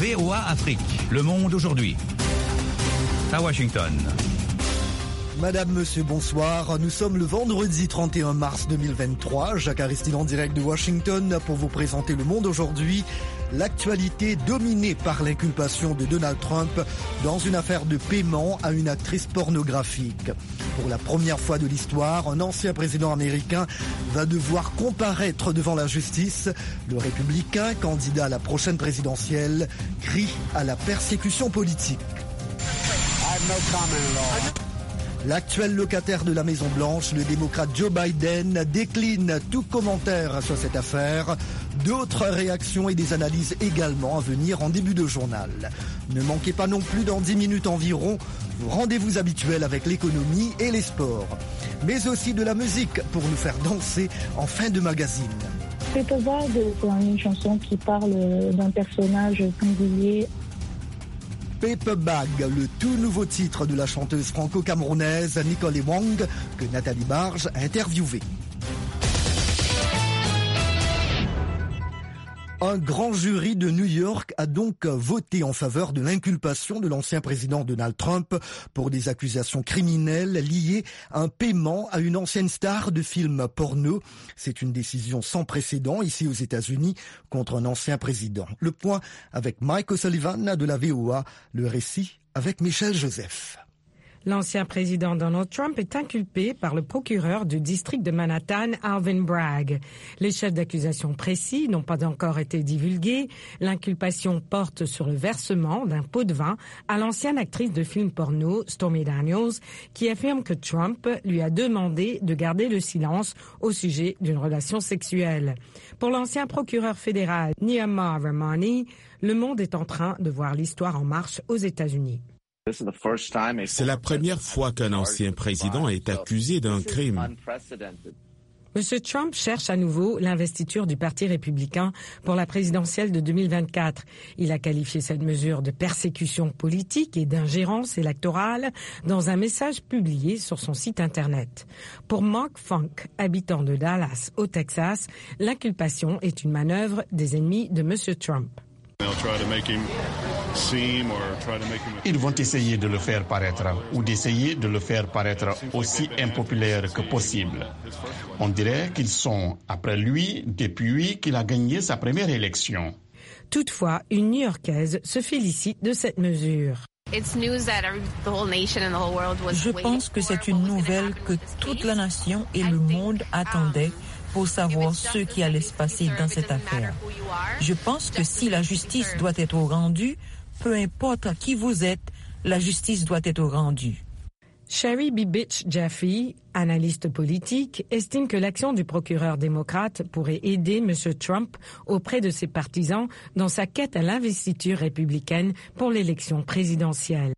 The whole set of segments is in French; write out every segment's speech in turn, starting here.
VOA Afrique, le monde aujourd'hui. À Washington. Madame, monsieur, bonsoir. Nous sommes le vendredi 31 mars 2023. Jacques Aristide en direct de Washington pour vous présenter Le Monde aujourd'hui. L'actualité dominée par l'inculpation de Donald Trump dans une affaire de paiement à une actrice pornographique. Pour la première fois de l'histoire, un ancien président américain va devoir comparaître devant la justice. Le républicain, candidat à la prochaine présidentielle, crie à la persécution politique. L'actuel locataire de la Maison-Blanche, le démocrate Joe Biden, décline tout commentaire sur cette affaire. D'autres réactions et des analyses également à venir en début de journal. Ne manquez pas non plus dans 10 minutes environ vos rendez-vous habituels avec l'économie et les sports. Mais aussi de la musique pour nous faire danser en fin de magazine. Paper Bag, c'est une chanson qui parle d'un personnage singulier. Paper Bag, le tout nouveau titre de la chanteuse franco-camerounaise Nicole Wong, que Nathalie Barge a interviewée. Un grand jury de New York a donc voté en faveur de l'inculpation de l'ancien président Donald Trump pour des accusations criminelles liées à un paiement à une ancienne star de films porno. C'est une décision sans précédent ici aux États-Unis contre un ancien président. Le point avec Mike O'Sullivan de la VOA, le récit avec Michel Joseph. L'ancien président Donald Trump est inculpé par le procureur du district de Manhattan, Alvin Bragg. Les chefs d'accusation précis n'ont pas encore été divulgués. L'inculpation porte sur le versement d'un pot de vin à l'ancienne actrice de films porno, Stormy Daniels, qui affirme que Trump lui a demandé de garder le silence au sujet d'une relation sexuelle. Pour l'ancien procureur fédéral, Niyama Rahmani, le monde est en train de voir l'histoire en marche aux États-Unis. C'est la première fois qu'un ancien président est accusé d'un crime. M. Trump cherche à nouveau l'investiture du Parti républicain pour la présidentielle de 2024. Il a qualifié cette mesure de persécution politique et d'ingérence électorale dans un message publié sur son site Internet. Pour Mark Funk, habitant de Dallas, au Texas, l'inculpation est une manœuvre des ennemis de M. Trump. Ils vont essayer de le faire paraître ou d'essayer de le faire paraître aussi impopulaire que possible. On dirait qu'ils sont après lui depuis qu'il a gagné sa première élection. Toutefois, une New-Yorkaise se félicite de cette mesure. Je pense que c'est une nouvelle que toute la nation et le monde attendaient pour savoir ce qui allait se passer dans cette affaire. Je pense que si la justice doit être rendue, peu importe qui vous êtes, la justice doit être rendue. Sherry Bibitch Jaffe, analyste politique, estime que l'action du procureur démocrate pourrait aider M. Trump auprès de ses partisans dans sa quête à l'investiture républicaine pour l'élection présidentielle.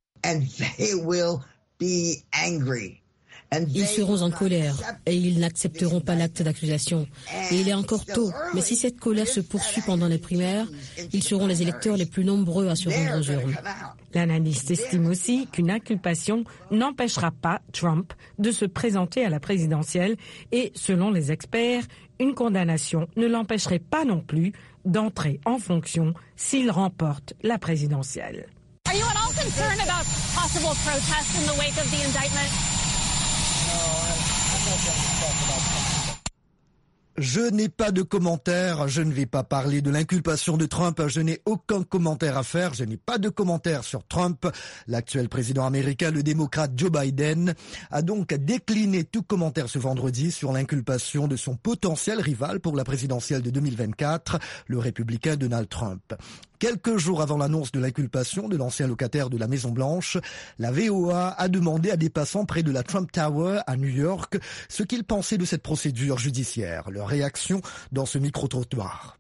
Ils seront en colère et ils n'accepteront pas l'acte d'accusation. Et il est encore tôt, mais si cette colère se poursuit pendant les primaires, ils seront les électeurs les plus nombreux à se rendre aux urnes. L'analyste estime aussi qu'une inculpation n'empêchera pas Trump de se présenter à la présidentielle et, selon les experts, une condamnation ne l'empêcherait pas non plus d'entrer en fonction s'il remporte la présidentielle. Are you at all concerned about possible protests in the wake of the indictment? Je n'ai pas de commentaire, je ne vais pas parler de l'inculpation de Trump, je n'ai aucun commentaire à faire, je n'ai pas de commentaire sur Trump. L'actuel président américain, le démocrate Joe Biden, a donc décliné tout commentaire ce vendredi sur l'inculpation de son potentiel rival pour la présidentielle de 2024, le républicain Donald Trump. Quelques jours avant l'annonce de l'inculpation de l'ancien locataire de la Maison-Blanche, la VOA a demandé à des passants près de la Trump Tower à New York ce qu'ils pensaient de cette procédure judiciaire. Leur réaction dans ce micro-trottoir.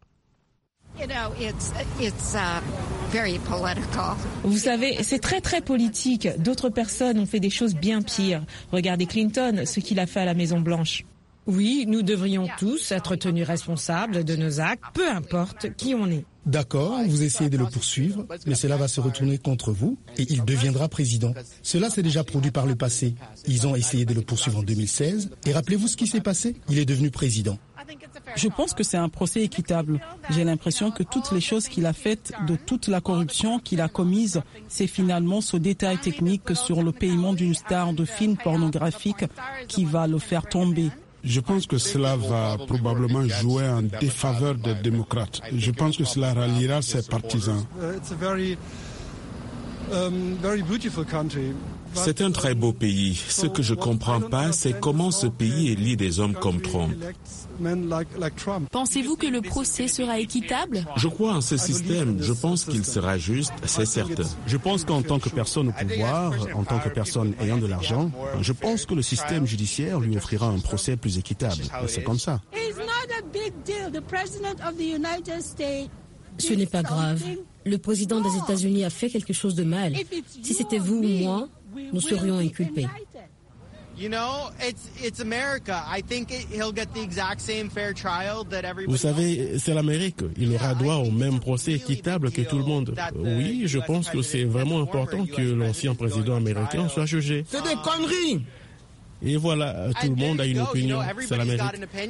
Vous savez, c'est très politique. D'autres personnes ont fait des choses bien pires. Regardez Clinton, ce qu'il a fait à la Maison-Blanche. Oui, nous devrions tous être tenus responsables de nos actes, peu importe qui on est. D'accord, vous essayez de le poursuivre, mais cela va se retourner contre vous et il deviendra président. Cela s'est déjà produit par le passé. Ils ont essayé de le poursuivre en 2016 et rappelez-vous ce qui s'est passé. Il est devenu président. Je pense que c'est un procès équitable. J'ai l'impression que toutes les choses qu'il a faites, de toute la corruption qu'il a commise, c'est finalement ce détail technique sur le paiement d'une star de film pornographique qui va le faire tomber. Je pense que cela va probablement jouer en défaveur des démocrates. Je pense que cela ralliera ses partisans. C'est un très beau pays. Ce que je ne comprends pas, c'est comment ce pays élit des hommes comme Trump. Pensez-vous que le procès sera équitable ? Je crois en ce système. Je pense qu'il sera juste, c'est certain. Je pense qu'en tant que personne au pouvoir, en tant que personne ayant de l'argent, je pense que le système judiciaire lui offrira un procès plus équitable. C'est comme ça. Ce n'est pas grave. Le président des États-Unis a fait quelque chose de mal. Si c'était vous ou moi, nous serions inculpés. Vous savez, c'est l'Amérique. Il aura droit au même procès équitable que tout le monde. Oui, je pense que c'est vraiment important que l'ancien président américain soit jugé. C'est des conneries! Et voilà, tout le monde a une opinion. C'est l'Amérique.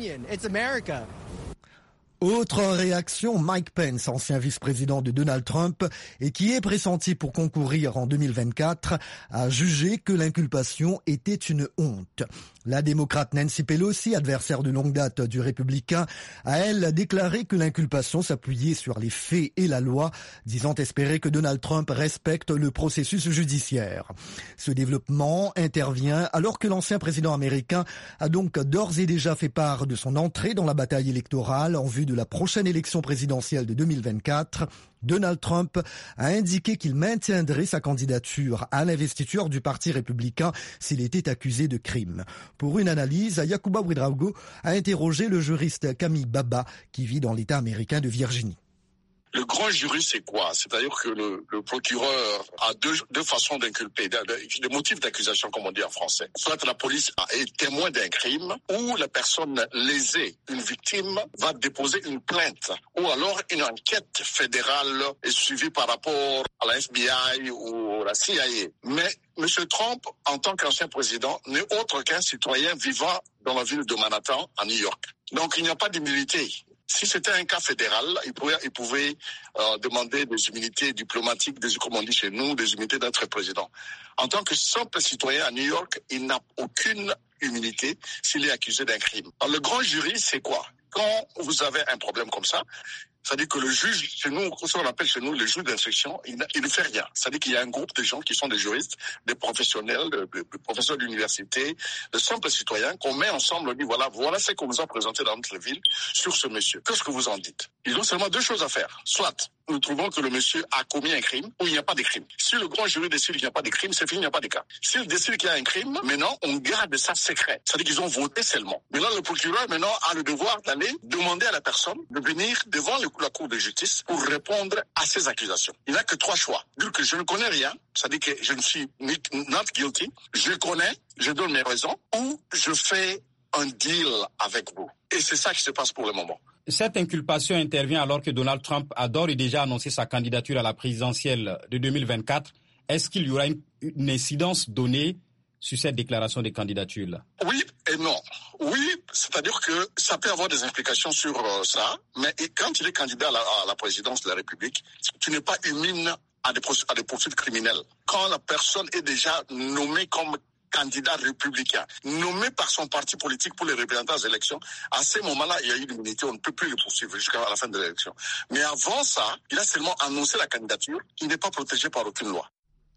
Autre réaction, Mike Pence, ancien vice-président de Donald Trump et qui est pressenti pour concourir en 2024, a jugé que l'inculpation était une honte. La démocrate Nancy Pelosi, adversaire de longue date du républicain, a elle déclaré que l'inculpation s'appuyait sur les faits et la loi, disant espérer que Donald Trump respecte le processus judiciaire. Ce développement intervient alors que l'ancien président américain a donc d'ores et déjà fait part de son entrée dans la bataille électorale en vue de la prochaine élection présidentielle de 2024. Donald Trump a indiqué qu'il maintiendrait sa candidature à l'investiture du Parti républicain s'il était accusé de crime. Pour une analyse, Yacouba Ouedraogo a interrogé le juriste Camille Baba qui vit dans l'État américain de Virginie. Le grand jury, c'est quoi? C'est-à-dire que le procureur a deux façons d'inculper, des motifs d'accusation, comme on dit en français. Soit la police est témoin d'un crime, ou la personne lésée, une victime, va déposer une plainte. Ou alors une enquête fédérale est suivie par rapport à la FBI ou à la CIA. Mais M. Trump, en tant qu'ancien président, n'est autre qu'un citoyen vivant dans la ville de Manhattan, à New York. Donc il n'y a pas d'immunité. Si c'était un cas fédéral, il pouvait demander des immunités diplomatiques, comme on dit chez nous, des immunités d'être président. En tant que simple citoyen à New York, il n'a aucune immunité s'il est accusé d'un crime. Alors, le grand jury, c'est quoi? Quand vous avez un problème comme ça, c'est-à-dire que le juge, chez nous, ce qu'on appelle chez nous le juge d'instruction, il ne fait rien. C'est-à-dire qu'il y a un groupe de gens qui sont des juristes, des professionnels, des professeurs d'université, de simples citoyens qu'on met ensemble, on dit voilà ce qu'on nous a présenté dans notre ville sur ce monsieur. Qu'est-ce que vous en dites? Ils ont seulement deux choses à faire. Soit nous trouvons que le monsieur a commis un crime ou il n'y a pas de crime. Si le grand jury décide qu'il n'y a pas de crime, c'est fini, il n'y a pas de cas. S'il décide qu'il y a un crime, maintenant, on garde ça secret. C'est-à-dire qu'ils ont voté seulement. Mais là, le procureur, maintenant, a le devoir d'aller demander à la personne de venir devant la Cour de justice pour répondre à ces accusations. Il n'a que trois choix. Dire que je ne connais rien, c'est-à-dire que je ne suis not guilty, je connais, je donne mes raisons, ou je fais un deal avec vous. Et c'est ça qui se passe pour le moment. Cette inculpation intervient alors que Donald Trump a d'ores et déjà annoncé sa candidature à la présidentielle de 2024. Est-ce qu'il y aura une incidence donnée sur cette déclaration de candidature-là? Oui et non. Oui, c'est-à-dire que ça peut avoir des implications sur ça, mais quand il est candidat à la présidence de la République, tu n'es pas immune à des poursuites criminelles. Quand la personne est déjà nommée comme candidat républicain, nommé par son parti politique pour les représentants aux élections, à ce moment-là, il y a eu l'immunité, on ne peut plus le poursuivre jusqu'à la fin de l'élection. Mais avant ça, il a seulement annoncé la candidature, il n'est pas protégé par aucune loi.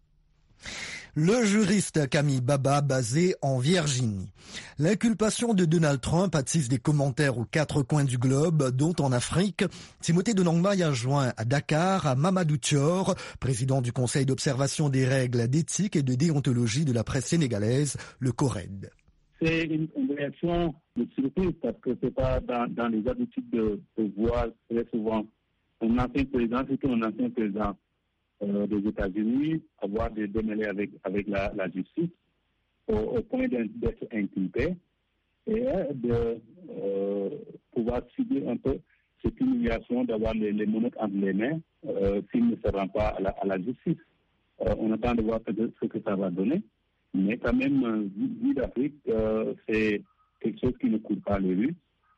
Le juriste Camille Baba, basé en Virginie. L'inculpation de Donald Trump attise des commentaires aux quatre coins du globe, dont en Afrique. Timothée Donangmaï a joint à Dakar à Mamadou Thior, président du Conseil d'observation des règles d'éthique et de déontologie de la presse sénégalaise, le CORED. C'est une réaction de surprise parce que c'est pas dans les habitudes de voir très souvent un ancien président, surtout un ancien président des États-Unis, avoir des démêlés avec la justice au point d'être inculpé et de pouvoir subir un peu cette humiliation d'avoir les menottes entre les mains s'il ne se rend pas à la justice. On attend de voir ce que ça va donner, mais quand même, vu d'Afrique, c'est quelque chose qui ne court pas les rues.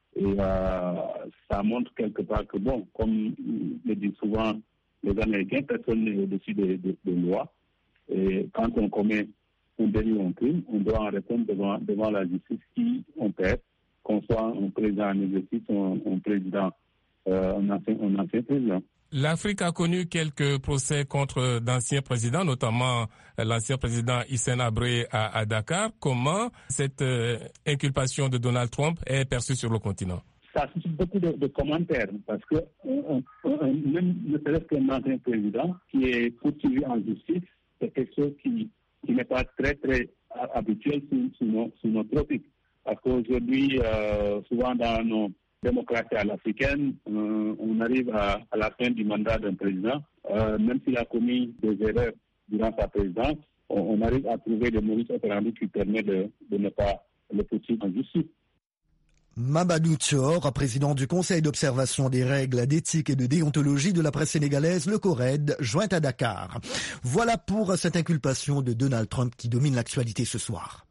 Et ça montre quelque part que, bon, comme le disent souvent les Américains, personne n'est au-dessus des lois. Et quand on commet un délit ou un crime, on doit en répondre devant la justice qui on perd, qu'on soit un président en exercice ou un président, un ancien président. L'Afrique a connu quelques procès contre d'anciens présidents, notamment l'ancien président Hissène Habré à Dakar. Comment cette inculpation de Donald Trump est perçue sur le continent? Ça suscite beaucoup de commentaires parce que même ne serait-ce qu'un ancien président qui est poursuivi en justice, c'est quelque chose qui n'est pas très habituel sous nos tropiques. Parce qu'aujourd'hui, souvent dans nos démocratie à l'africaine, on arrive à la fin du mandat d'un président, même s'il a commis des erreurs durant sa présidence, on arrive à trouver des modus operandi qui permettent de ne pas le poursuivre en justice. Mamadou Thior, président du Conseil d'observation des règles d'éthique et de déontologie de la presse sénégalaise, le CORED, joint à Dakar. Voilà pour cette inculpation de Donald Trump qui domine l'actualité ce soir.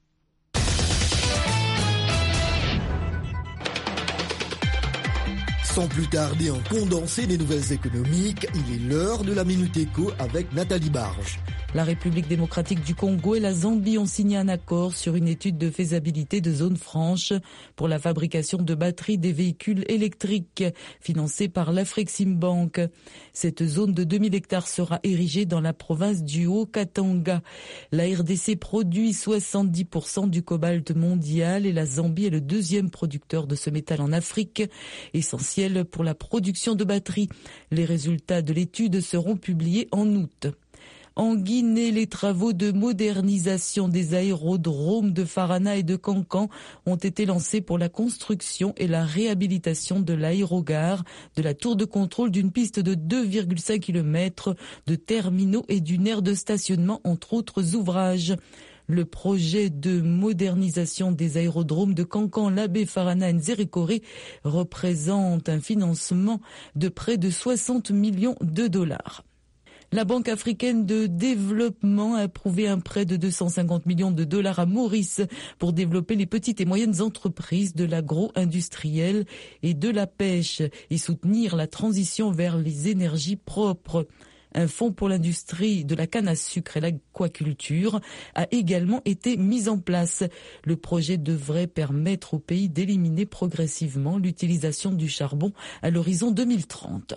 Sans plus tarder, en condensé des nouvelles économiques, il est l'heure de la Minute Éco avec Nathalie Barge. La République démocratique du Congo et la Zambie ont signé un accord sur une étude de faisabilité de zones franches pour la fabrication de batteries des véhicules électriques financée par l'Afreximbank. Cette zone de 2000 hectares sera érigée dans la province du Haut-Katanga. La RDC produit 70% du cobalt mondial et la Zambie est le deuxième producteur de ce métal en Afrique, essentiel pour la production de batteries. Les résultats de l'étude seront publiés en août. En Guinée, les travaux de modernisation des aérodromes de Farana et de Kankan ont été lancés pour la construction et la réhabilitation de l'aérogare, de la tour de contrôle d'une piste de 2,5 km, de terminaux et d'une aire de stationnement, entre autres ouvrages. Le projet de modernisation des aérodromes de Kankan, Labé, Farana et Nzérékoré représente un financement de près de 60 millions de dollars. La Banque africaine de développement a approuvé un prêt de 250 millions de dollars à Maurice pour développer les petites et moyennes entreprises de l'agro-industriel et de la pêche et soutenir la transition vers les énergies propres. Un fonds pour l'industrie de la canne à sucre et l'aquaculture a également été mis en place. Le projet devrait permettre au pays d'éliminer progressivement l'utilisation du charbon à l'horizon 2030.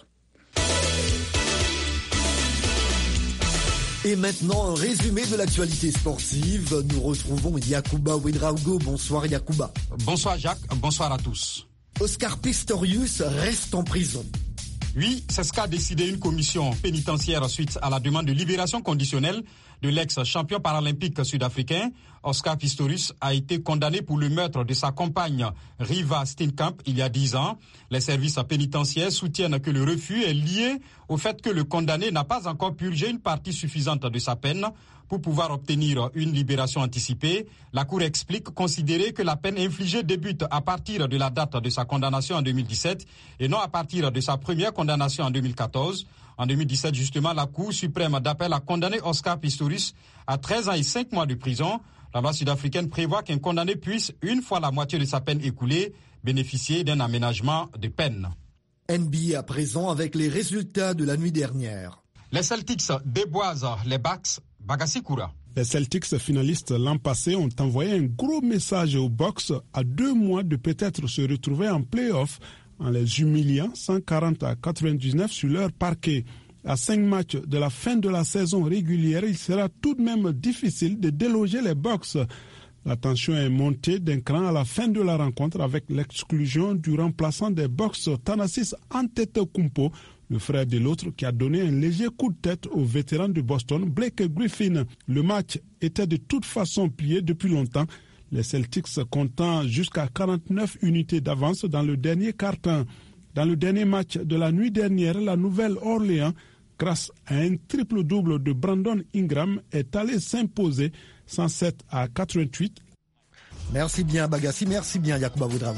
Et maintenant, un résumé de l'actualité sportive. Nous retrouvons Yacouba Ouedraogo. Bonsoir Yacouba. Bonsoir Jacques, bonsoir à tous. Oscar Pistorius reste en prison. Oui, c'est ce qu'a décidé une commission pénitentiaire suite à la demande de libération conditionnelle de l'ex-champion paralympique sud-africain. Oscar Pistorius a été condamné pour le meurtre de sa compagne Riva Steenkamp il y a 10 ans. Les services pénitentiaires soutiennent que le refus est lié au fait que le condamné n'a pas encore purgé une partie suffisante de sa peine pour pouvoir obtenir une libération anticipée. La Cour explique considérer que la peine infligée débute à partir de la date de sa condamnation en 2017 et non à partir de sa première condamnation en 2014. En 2017, justement, la Cour suprême d'appel a condamné Oscar Pistorius à 13 ans et 5 mois de prison. La loi sud-africaine prévoit qu'un condamné puisse, une fois la moitié de sa peine écoulée, bénéficier d'un aménagement de peine. NBA à présent avec les résultats de la nuit dernière. Les Celtics déboisent les Bucks. Bagassi Koura. Les Celtics finalistes l'an passé ont envoyé un gros message aux Bucks à 2 mois de peut-être se retrouver en play-off en les humiliant 140-99 sur leur parquet. À 5 matchs de la fin de la saison régulière, il sera tout de même difficile de déloger les Bucks. La tension est montée d'un cran à la fin de la rencontre avec l'exclusion du remplaçant des Bucks, Thanasis Antetokounmpo, le frère de l'autre, qui a donné un léger coup de tête au vétéran de Boston, Blake Griffin. Le match était de toute façon plié depuis longtemps, les Celtics comptant jusqu'à 49 unités d'avance dans le dernier quart-temps. Dans le dernier match de la nuit dernière, la Nouvelle-Orléans, grâce à un triple-double de Brandon Ingram, est allée s'imposer 107-88. Merci bien Bagassi, merci bien Yacouba Ouedraogo.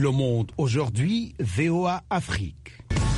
Le Monde aujourd'hui, VOA Afrique.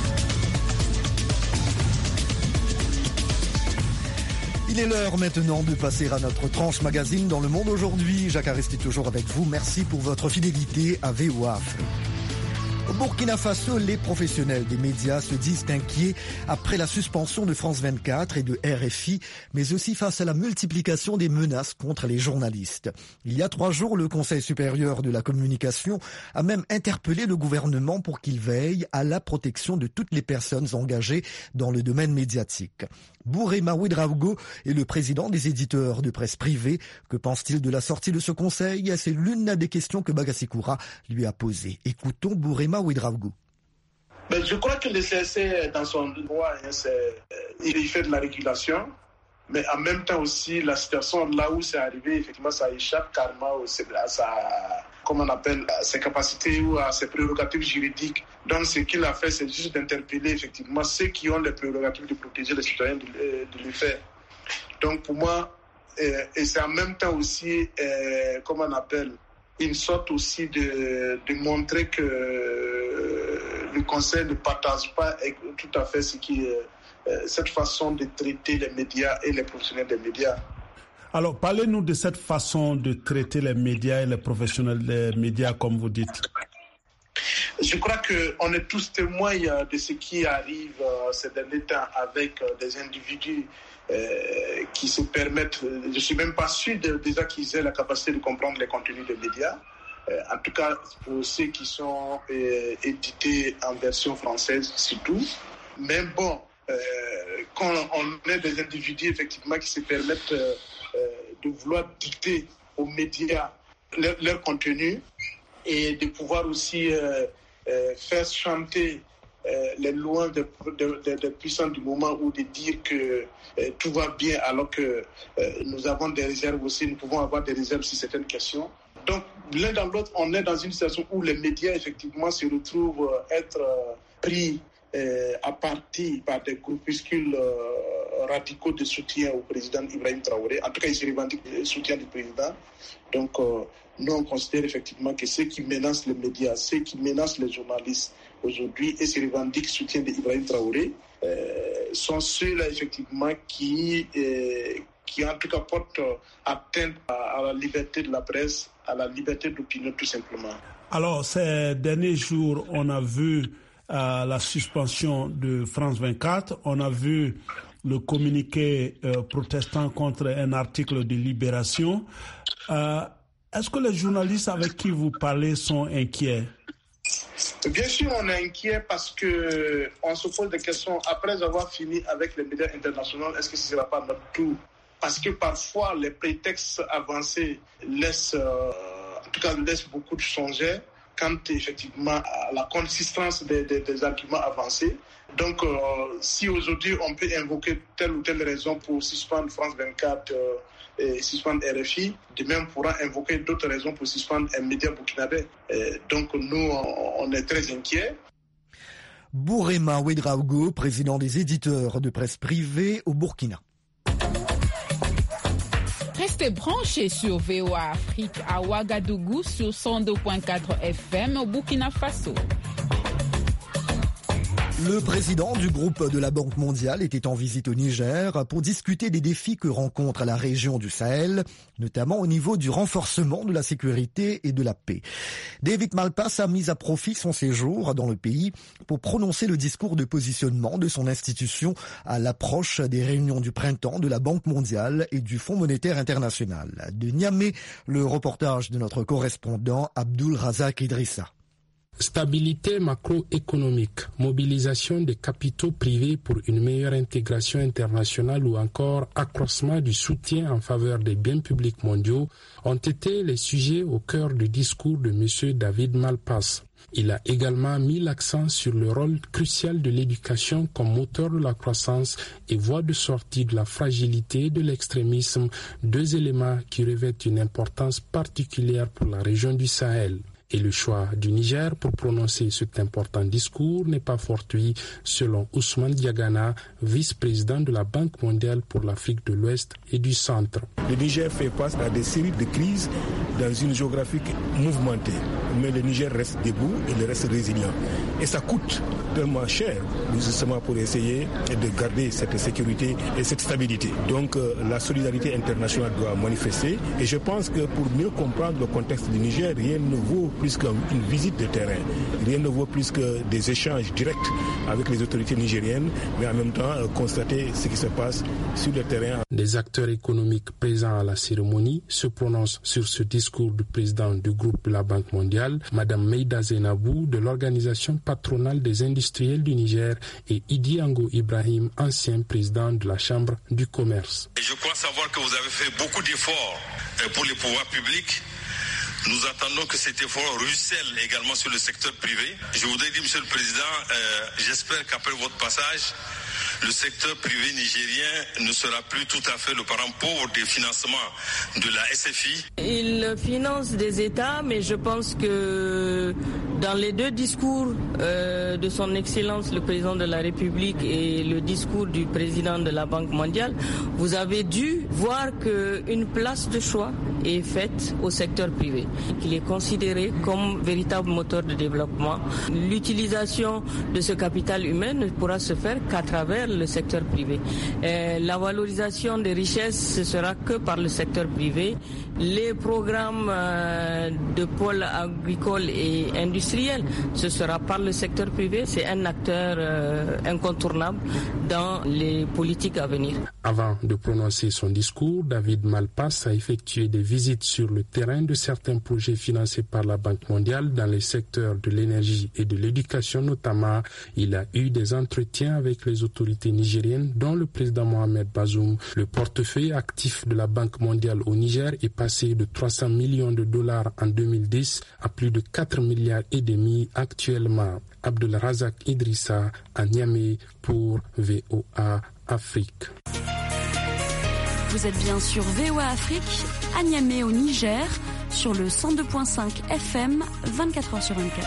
Il est l'heure maintenant de passer à notre tranche magazine dans Le Monde aujourd'hui. Jacques Aristide toujours avec vous. Merci pour votre fidélité à VOA Afrique. Au Burkina Faso, les professionnels des médias se disent inquiets après la suspension de France 24 et de RFI, mais aussi face à la multiplication des menaces contre les journalistes. Il y a 3 jours, le Conseil supérieur de la communication a même interpellé le gouvernement pour qu'il veille à la protection de toutes les personnes engagées dans le domaine médiatique. Bourema Ouedraogo est le président des éditeurs de presse privée. Que pense-t-il de la sortie de ce conseil? C'est l'une des questions que Bagassi Koura lui a posées. Écoutons Bourema Ouedraogo. Je crois que le CSC, dans son droit, il fait de la régulation, mais en même temps aussi, la situation là où c'est arrivé, effectivement, ça échappe carrément à ses capacités ou à ses prérogatives juridiques. Donc, ce qu'il a fait, c'est juste d'interpeller, effectivement, ceux qui ont les prérogatives de protéger les citoyens de le faire. Donc, pour moi, et c'est en même temps aussi, une sorte aussi de montrer que le Conseil ne partage pas tout à fait cette façon de traiter les médias et les professionnels des médias. Alors, parlez-nous de cette façon de traiter les médias et les professionnels des médias, comme vous dites. Je crois qu'on est tous témoins de ce qui arrive ces derniers temps avec des individus qui se permettent, je ne suis même pas sûr déjà qu'ils aient la capacité de comprendre les contenus des médias. En tout cas, pour ceux qui sont édités en version française, surtout. Mais bon, quand on est des individus effectivement qui se permettent de vouloir dicter aux médias leur contenu et de pouvoir aussi faire chanter les lois des puissants du moment ou de dire que tout va bien alors que nous avons des réserves aussi, nous pouvons avoir des réserves sur certaines questions. Donc, l'un dans l'autre, on est dans une situation où les médias, effectivement, se retrouvent être pris à partie par des groupuscules radicaux de soutien au président Ibrahim Traoré. En tout cas, ils se revendiquent le soutien du président. Donc, nous, on considère effectivement que ceux qui menacent les médias, ceux qui menacent les journalistes aujourd'hui et se revendiquent le soutien d'Ibrahim Traoré, sont ceux-là, effectivement, qui en tout cas portent atteinte à la liberté de la presse, à la liberté d'opinion, tout simplement. Alors, ces derniers jours, on a vu la suspension de France 24, on a vu le communiqué protestant contre un article de Libération. Est-ce que les journalistes avec qui vous parlez sont inquiets? Bien sûr, on est inquiet parce qu'on se pose des questions. Après avoir fini avec les médias internationaux, est-ce que ce ne sera pas notre tour? Parce que parfois, les prétextes avancés laissent beaucoup de changer quant effectivement à la consistance des arguments avancés. Donc, si aujourd'hui on peut invoquer telle ou telle raison pour suspendre France 24 et suspendre RFI, de même on pourra invoquer d'autres raisons pour suspendre un média burkinabé. Donc, nous, on est très inquiets. Bourema Ouedraogo, président des éditeurs de presse privée au Burkina. Restez branchés sur VOA Afrique à Ouagadougou sur 102.4 FM au Burkina Faso. Le président du groupe de la Banque mondiale était en visite au Niger pour discuter des défis que rencontre la région du Sahel, notamment au niveau du renforcement de la sécurité et de la paix. David Malpass a mis à profit son séjour dans le pays pour prononcer le discours de positionnement de son institution à l'approche des réunions du printemps de la Banque mondiale et du Fonds monétaire international. De Niamey, le reportage de notre correspondant Abdul Razak Idrissa. Stabilité macroéconomique, mobilisation des capitaux privés pour une meilleure intégration internationale ou encore accroissement du soutien en faveur des biens publics mondiaux ont été les sujets au cœur du discours de M. David Malpass. Il a également mis l'accent sur le rôle crucial de l'éducation comme moteur de la croissance et voie de sortie de la fragilité et de l'extrémisme, 2 éléments qui revêtent une importance particulière pour la région du Sahel. Et le choix du Niger pour prononcer cet important discours n'est pas fortuit, selon Ousmane Diagana, vice-président de la Banque mondiale pour l'Afrique de l'Ouest et du Centre. Le Niger fait face à des séries de crises dans une géographie mouvementée. Mais le Niger reste debout et il reste résilient. Et ça coûte tellement cher, justement, pour essayer de garder cette sécurité et cette stabilité. Donc la solidarité internationale doit manifester. Et je pense que pour mieux comprendre le contexte du Niger, rien ne vaut plus qu'une visite de terrain. Rien ne vaut plus que des échanges directs avec les autorités nigériennes, mais en même temps constater ce qui se passe sur le terrain. Des acteurs économiques présents à la cérémonie se prononcent sur ce discours du président du groupe de la Banque mondiale, Madame Meïda Zenabou de l'Organisation patronale des industriels du Niger et Idi Ango Ibrahim, ancien président de la Chambre du commerce. Je crois savoir que vous avez fait beaucoup d'efforts pour les pouvoirs publics. Nous attendons que cet effort ruisselle également sur le secteur privé. Je voudrais dire, Monsieur le Président, j'espère qu'après votre passage, le secteur privé nigérien ne sera plus tout à fait le parent pauvre des financements de la SFI. Il finance des États, mais je pense que dans les deux discours de son Excellence le Président de la République et le discours du Président de la Banque mondiale, vous avez dû voir qu'une place de choix est faite au secteur privé, qu'il est considéré comme véritable moteur de développement. L'utilisation de ce capital humain ne pourra se faire qu'à travers le secteur privé. La valorisation des richesses, ce sera que par le secteur privé. Les programmes de pôle agricole et industriel, ce sera par le secteur privé. C'est un acteur incontournable dans les politiques à venir. Avant de prononcer son discours, David Malpass a effectué des visites sur le terrain de certains projets financés par la Banque mondiale dans les secteurs de l'énergie et de l'éducation notamment. Il a eu des entretiens avec les autorités nigériennes, dont le président Mohamed Bazoum. Le portefeuille actif de la Banque mondiale au Niger est passé de 300 millions de dollars en 2010 à plus de 4 milliards et demi actuellement. Abdelrazak Idrissa à Niamey pour VOA Afrique. Vous êtes bien sur VOA Afrique, à Niamey au Niger, sur le 102.5 FM, 24h sur 24.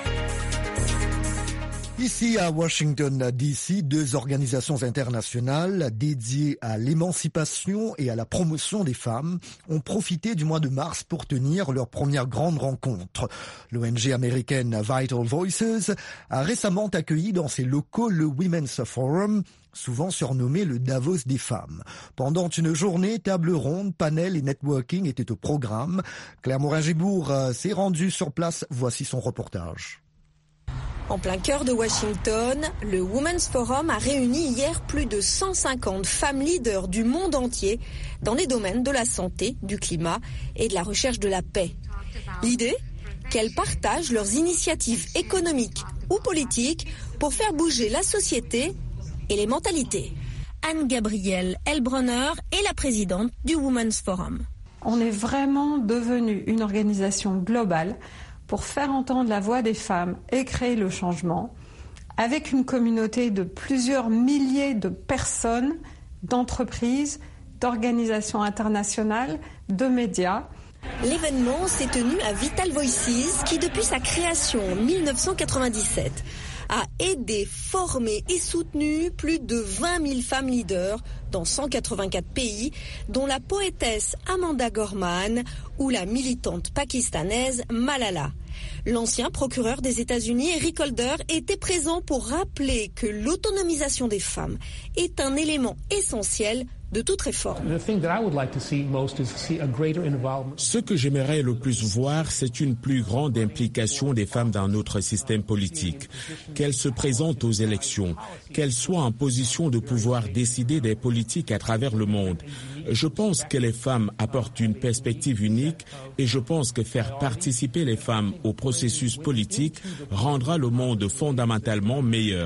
Ici à Washington DC, deux organisations internationales dédiées à l'émancipation et à la promotion des femmes ont profité du mois de mars pour tenir leur première grande rencontre. L'ONG américaine Vital Voices a récemment accueilli dans ses locaux le Women's Forum, souvent surnommé le Davos des femmes. Pendant une journée, table ronde, panel et networking étaient au programme. Claire Morin-Gibourg s'est rendue sur place. Voici son reportage. En plein cœur de Washington, le Women's Forum a réuni hier plus de 150 femmes leaders du monde entier dans les domaines de la santé, du climat et de la recherche de la paix. L'idée ? Qu'elles partagent leurs initiatives économiques ou politiques pour faire bouger la société et les mentalités. Anne-Gabrielle Elbronner est la présidente du Women's Forum. On est vraiment devenu une organisation globale pour faire entendre la voix des femmes et créer le changement, avec une communauté de plusieurs milliers de personnes, d'entreprises, d'organisations internationales, de médias. L'événement s'est tenu à Vital Voices, qui depuis sa création en 1997 a aidé, formé et soutenu plus de 20 000 femmes leaders dans 184 pays, dont la poétesse Amanda Gorman ou la militante pakistanaise Malala. L'ancien procureur des États-Unis, Eric Holder, était présent pour rappeler que l'autonomisation des femmes est un élément essentiel de toute réforme. Ce que j'aimerais le plus voir, c'est une plus grande implication des femmes dans notre système politique, qu'elles se présentent aux élections, qu'elles soient en position de pouvoir décider des politiques à travers le monde. Je pense que les femmes apportent une perspective unique et je pense que faire participer les femmes au processus politique rendra le monde fondamentalement meilleur.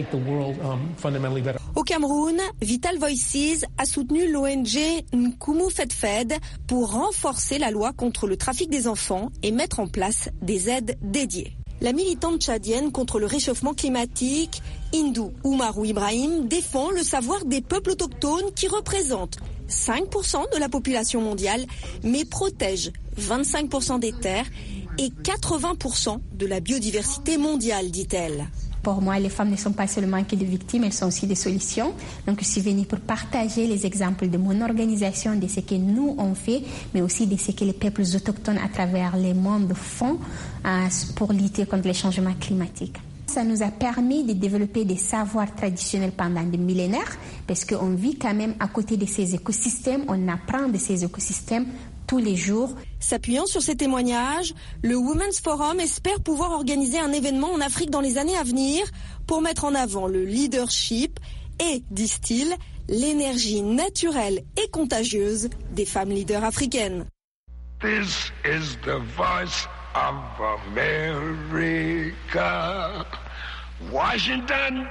Au Cameroun, Vital Voices a soutenu l'ONG Nkumu Fed pour renforcer la loi contre le trafic des enfants et mettre en place des aides dédiées. La militante tchadienne contre le réchauffement climatique, Hindou Oumarou Ibrahim, défend le savoir des peuples autochtones qui représentent 5% de la population mondiale, mais protègent 25% des terres et 80% de la biodiversité mondiale, dit-elle. Pour moi, les femmes ne sont pas seulement que des victimes, elles sont aussi des solutions. Donc, je suis venue pour partager les exemples de mon organisation, de ce que nous on fait, mais aussi de ce que les peuples autochtones à travers le monde font pour lutter contre les changements climatiques. Ça nous a permis de développer des savoirs traditionnels pendant des millénaires, parce qu'on vit quand même à côté de ces écosystèmes, on apprend de ces écosystèmes tous les jours. S'appuyant sur ces témoignages, le Women's Forum espère pouvoir organiser un événement en Afrique dans les années à venir pour mettre en avant le leadership et, disent-ils, l'énergie naturelle et contagieuse des femmes leaders africaines. This is the voice of America. Washington,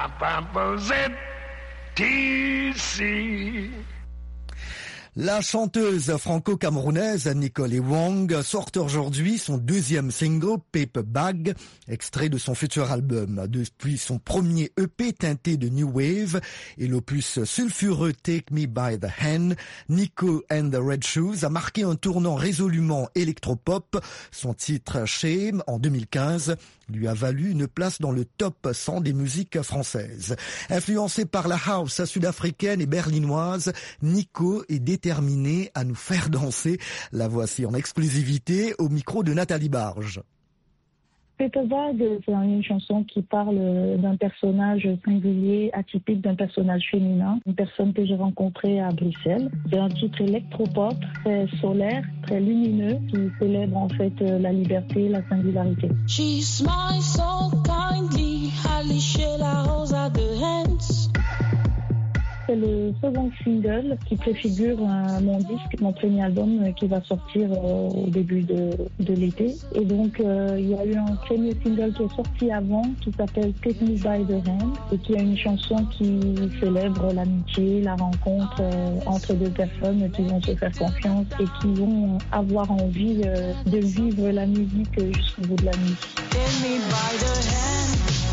DC. La chanteuse franco-camerounaise Nicole Wong sort aujourd'hui son deuxième single, Paper Bag, extrait de son futur album. Depuis son premier EP teinté de New Wave et l'opus sulfureux Take Me By The Hand, Nico and the Red Shoes a marqué un tournant résolument électropop. Son titre Shame en 2015 lui a valu une place dans le top 100 des musiques françaises. Influencé par la house sud-africaine et berlinoise, Nico est déterminé à nous faire danser. La voici en exclusivité au micro de Nathalie Barge. Paper Bag, c'est une chanson qui parle d'un personnage singulier, atypique, d'un personnage féminin, une personne que j'ai rencontrée à Bruxelles. C'est un titre électropop, très solaire, très lumineux, qui célèbre en fait la liberté, la singularité. She smiles so kindly, la rosa de hands. C'est le second single qui préfigure mon disque, mon premier album qui va sortir au début de l'été. Et donc, il y a eu un premier single qui est sorti avant qui s'appelle Take Me By The Hand et qui est une chanson qui célèbre l'amitié, la rencontre entre deux personnes qui vont se faire confiance et qui vont avoir envie de vivre la musique jusqu'au bout de la nuit. Take me by the hand.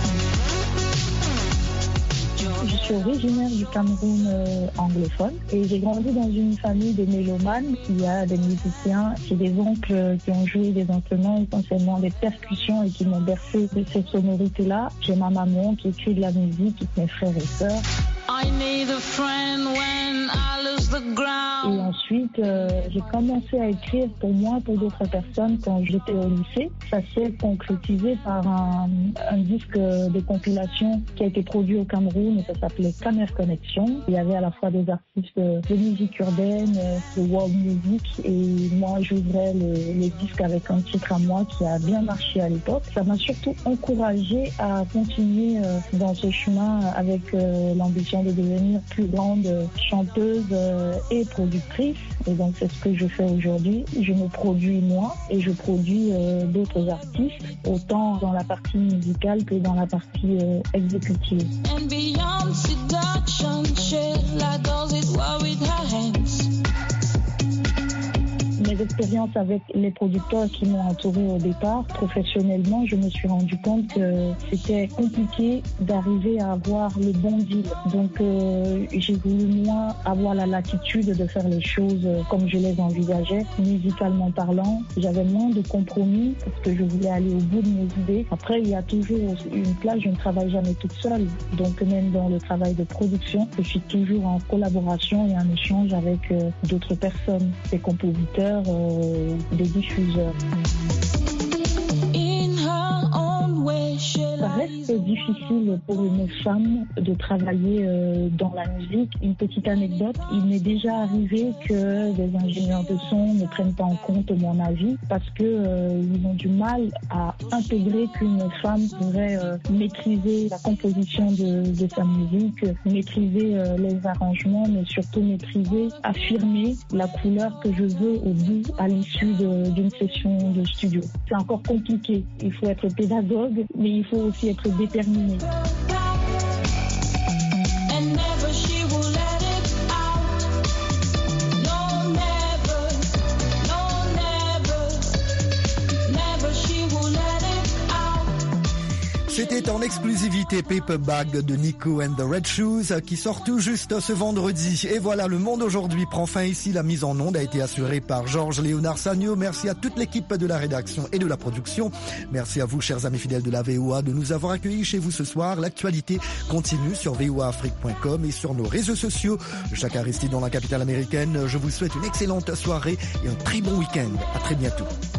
Je suis originaire du Cameroun anglophone et j'ai grandi dans une famille de mélomanes. Il y a des musiciens, j'ai des oncles qui ont joué des instruments, essentiellement des percussions et qui m'ont bercé de cette sonorité-là. J'ai ma maman qui écrit de la musique, mes frères et sœurs. I need a friend when I lose the ground. Et ensuite, j'ai commencé à écrire pour moi, pour d'autres personnes quand j'étais au lycée. Ça s'est concrétisé par un disque de compilation qui a été produit au Cameroun et ça s'appelait Camer Connection. Il y avait à la fois des artistes de musique urbaine, de world music et moi j'ouvrais les disques avec un titre à moi qui a bien marché à l'époque. Ça m'a surtout encouragée à continuer dans ce chemin avec l'ambition de devenir plus grande chanteuse et productrice. Et donc c'est ce que je fais aujourd'hui. Je me produis moi et je produis d'autres artistes, autant dans la partie musicale que dans la partie exécutive. And beyond seduction, share la dose et with her hands. Mes expériences avec les producteurs qui m'ont entouré au départ, professionnellement, je me suis rendu compte que c'était compliqué d'arriver à avoir le bon deal. Donc, j'ai voulu, moi, avoir la latitude de faire les choses comme je les envisageais, musicalement parlant. J'avais moins de compromis parce que je voulais aller au bout de mes idées. Après, il y a toujours une place, je ne travaille jamais toute seule. Donc, même dans le travail de production, je suis toujours en collaboration et en échange avec d'autres personnes, des compositeurs, des diffuseurs. Ça reste difficile pour une femme de travailler dans la musique. Une petite anecdote, il m'est déjà arrivé que des ingénieurs de son ne prennent pas en compte mon avis parce que ils ont du mal à intégrer qu'une femme pourrait maîtriser la composition de sa musique, maîtriser les arrangements, mais surtout maîtriser, affirmer la couleur que je veux au bout, à l'issue d'une session de studio. C'est encore compliqué. Il faut être pédagogue, mais il faut aussi être déterminé. C'était en exclusivité Paper Bag de Nico and the Red Shoes qui sort tout juste ce vendredi. Et voilà, le monde aujourd'hui prend fin ici. La mise en onde a été assurée par Georges Léonard Sagno. Merci à toute l'équipe de la rédaction et de la production. Merci à vous, chers amis fidèles de la VOA, de nous avoir accueillis chez vous ce soir. L'actualité continue sur voaafrique.com et sur nos réseaux sociaux. Jacques Aristide dans la capitale américaine. Je vous souhaite une excellente soirée et un très bon week-end. À très bientôt.